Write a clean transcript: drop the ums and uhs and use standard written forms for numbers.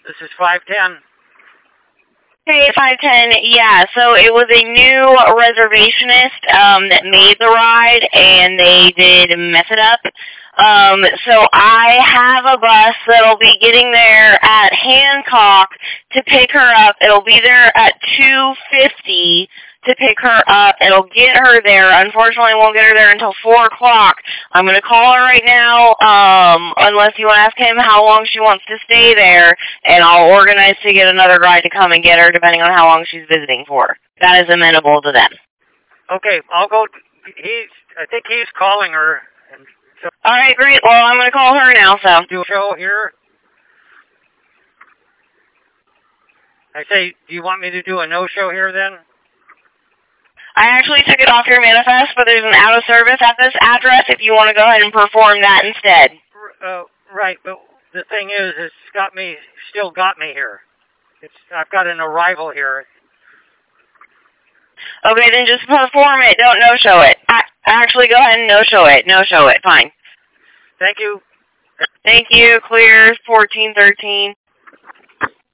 This is 510. Hey, 510, yeah, so it was a new reservationist that made the ride, and they did mess it up. So I have a bus that'll be getting there at Hancock to pick her up. It'll be there at 2:50 to pick her up. It'll get her there. Unfortunately, won't get her there until 4 o'clock. I'm going to call her right now, unless you want to ask him how long she wants to stay there, and I'll organize to get another ride to come and get her, depending on how long she's visiting for. That is amenable to them. Okay, I'll go. I think he's calling her. So all right, great. Well, I'm going to call her now, so. Do a show here. I say, do you want me to do a no-show here then? I actually took it off your manifest, but there's an out of service at this address if you want to go ahead and perform that instead. Right, but the thing is, still got me here. I've got an arrival here. Okay, then just perform it. Don't no-show it. Actually, go ahead and no-show it. No-show it. Fine. Thank you. Thank you. Clear 1413.